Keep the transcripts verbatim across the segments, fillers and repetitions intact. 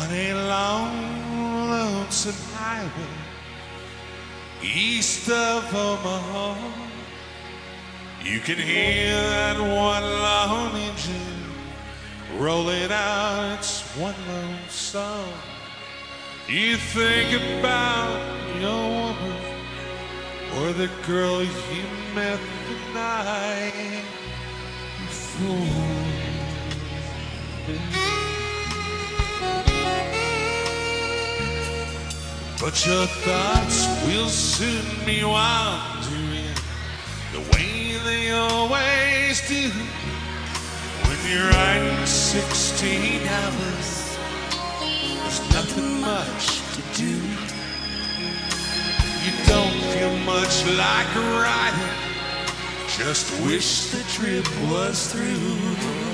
On a long, lonesome highway east of Omaha, you can hear that one lone engine rolling out its one lone song. You think about your woman or the girl you met the night before. But your thoughts will soon be wandering the way they always do when you're riding sixteen hours. There's nothing much to do. You don't feel much like riding, just wish the trip was through.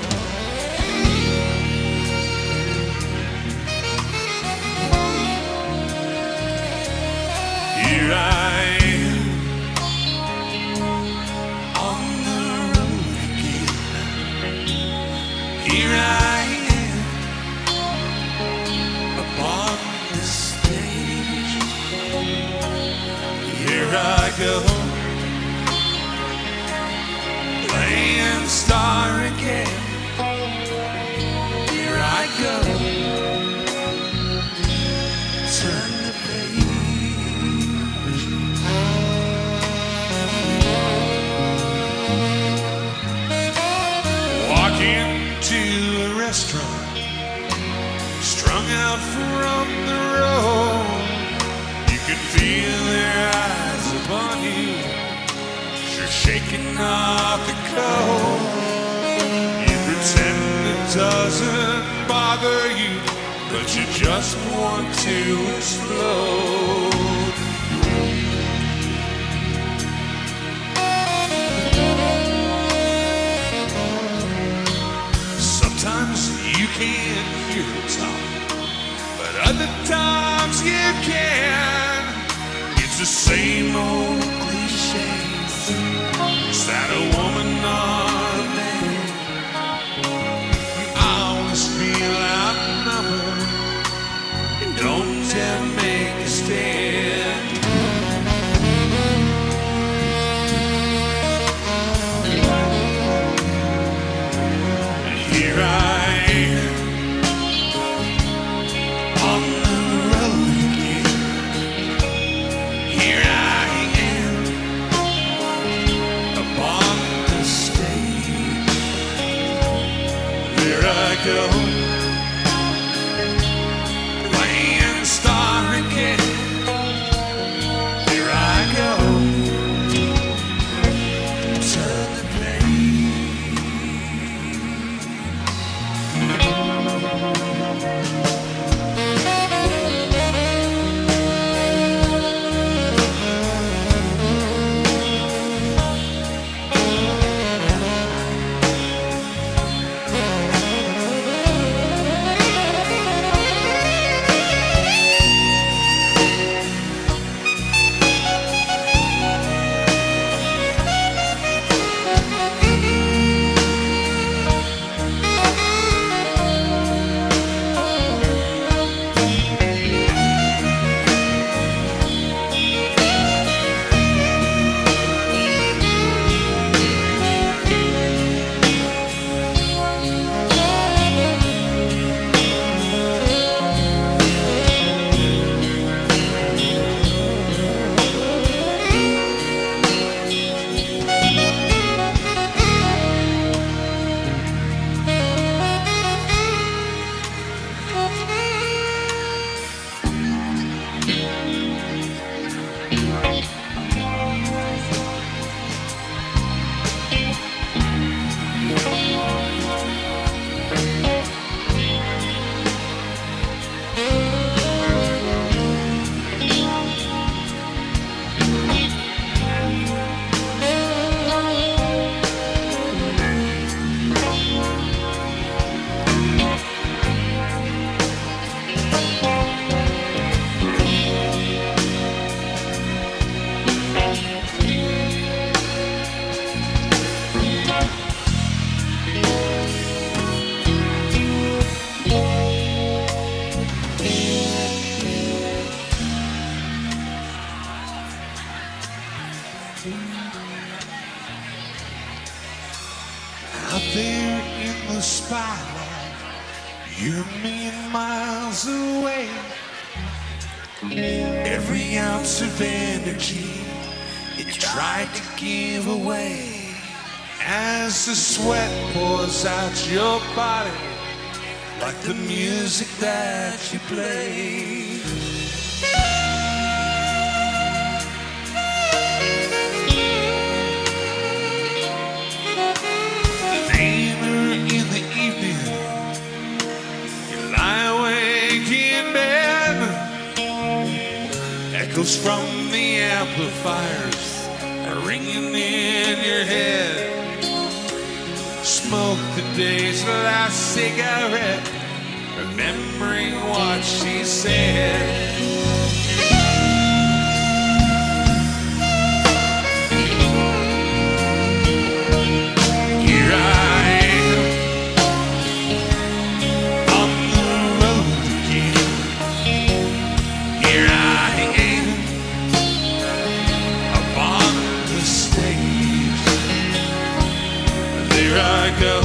Here I am on the road again. Here I am upon the stage. Here I go, playing star again. Here I go, turn the page. Into a restaurant, strung out from the road. You can feel their eyes upon you, you're shaking off the cold. You pretend it doesn't bother you, but you just want to explode. Sometimes you can't hear it talk, but other times you can. It's the same old cliches. Is that a woman or a man? You always feel outnumbered and don't dare make a stand. Here I am on the road again. Here I am upon spotlight. You're a million miles away. Every ounce of energy you tried to give away. As the sweat pours out your body, like the music that you play. Later in the evening, you lie awake in bed. Echoes from the amplifiers are ringing in your head. Smoke the day's last cigarette, remembering what she said. Here I am on the road again. Here I am up on the stage. There I go,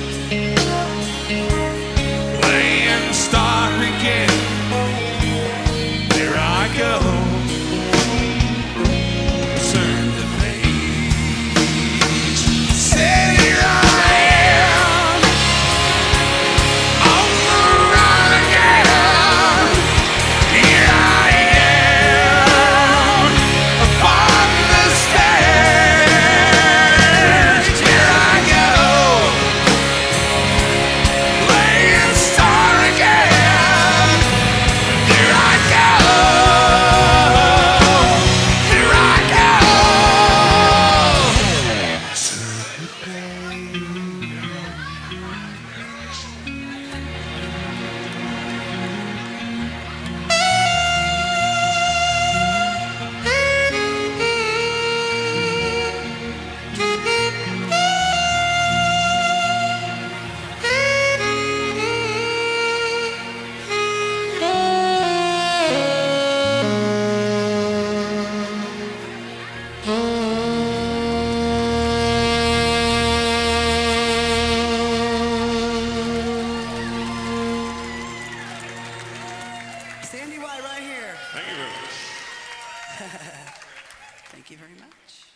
playing star again. There I go, turn the page. Say here I am on the run again. Here I am upon the stage. Here I go, playing star again. Here I go, here I go. Turn the page. Sandy White right here. Thank you very much. Thank you very much.